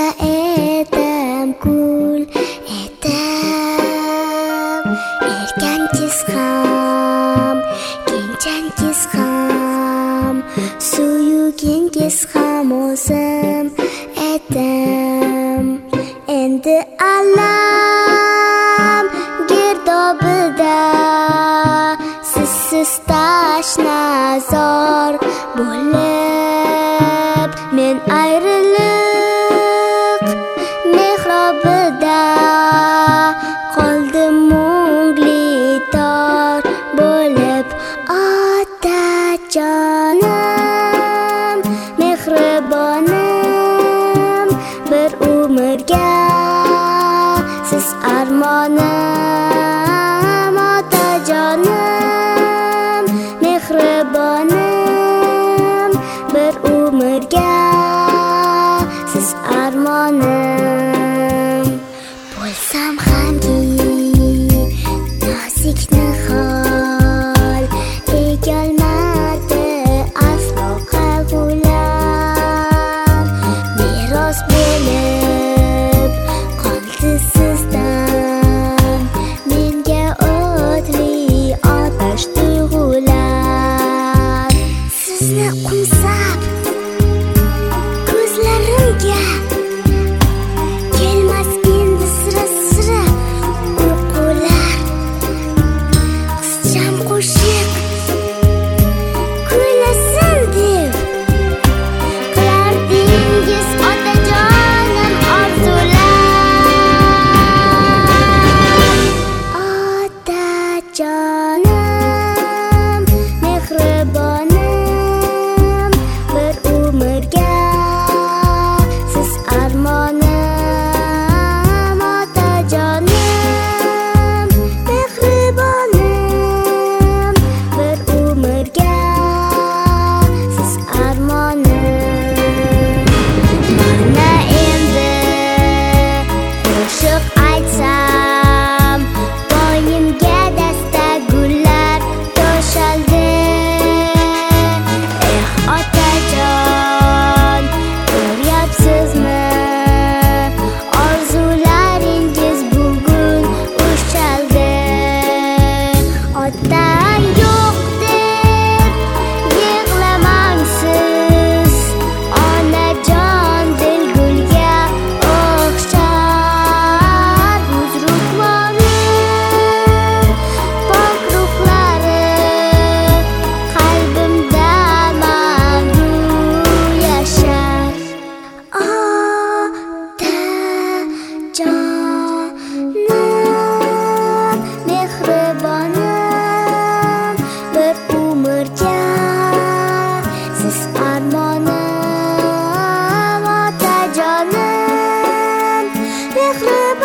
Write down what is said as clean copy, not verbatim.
edim, gul edim. Erkangiz ham, kenchangiz ham, suyugingiz ham o'zim edim. Endi alam girdobida sizsiz tashnazor bo'lib, men ayriliq mehrobida qoldim mungli tor bo'lib. Otajonim, mehribonim, bir umrga siz armonim. Otajonim, mehribonim, bir umrga siz armonim. Bo'lsam hamki nozik nihol, egolmadi aslo qayg'ular. Meros bo'lib qoldi sizdan menga o'tli otash tuyg'ular. Sizni qo'msab ko'zlarimga kelmas endi sira uyqular. Qizcham qo'shiq kuylasin deb qilardingiz otajonim orzular. Otajonim, mehribonim, bir umrga siz armonim. Otajonim, mehribonim, bir umrga siz armonim. Mana endi qo'shiq aytsam, bo'yimga dasta gullar to'shaldi. Otajon, ko'ryapsizmi, orzularingiz bugun ushaldi. Otang yo'q deb yig'lamang siz, onajon dil gulga o'xshar. Buzrukvonim, pok ruhlari qalbimda mangu yashar. Otajonim, mehribonim, bir umrga siz armonim. Otajonim, mehribonim,